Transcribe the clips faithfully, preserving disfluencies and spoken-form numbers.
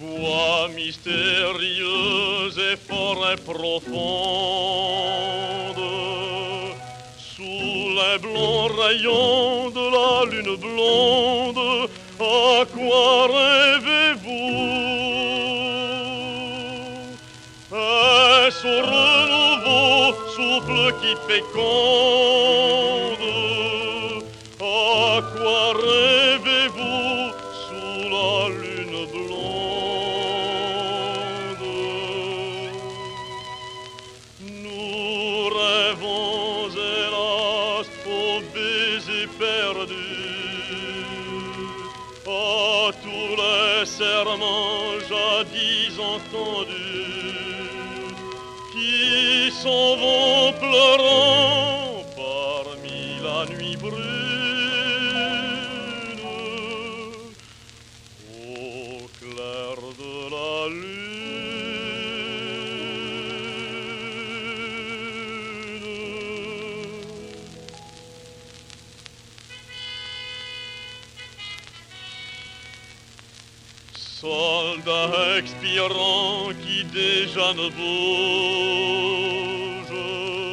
Bois mystérieuse et forêt profonde, sous les blonds rayons de la lune blonde, à quoi rêvez-vous? Est-ce au renouveau souffle qui féconde? À quoi rêvez-vous sous la lune blonde? Nous rêvons hélas au baiser perdu, à tous les serments jadis entendus, qui s'en vont pleurant parmi la nuit brune, au clair de la lune. Soldats expirants qui déjà ne bougent,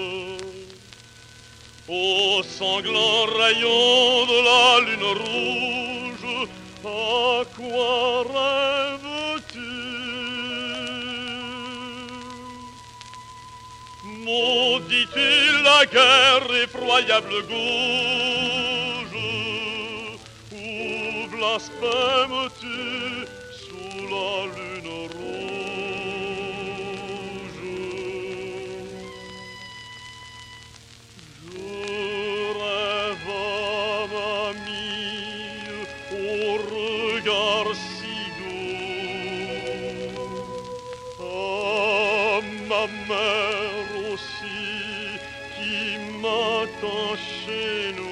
aux sanglants rayons de la lune rouge, à quoi rêves-tu? Maudis-tu la guerre, effroyable gouge, ou blasphèmes-tu sous la lune rouge? Je rêve à ma mie au regard si doux, à ma mère aussi qui m'attend chez nous.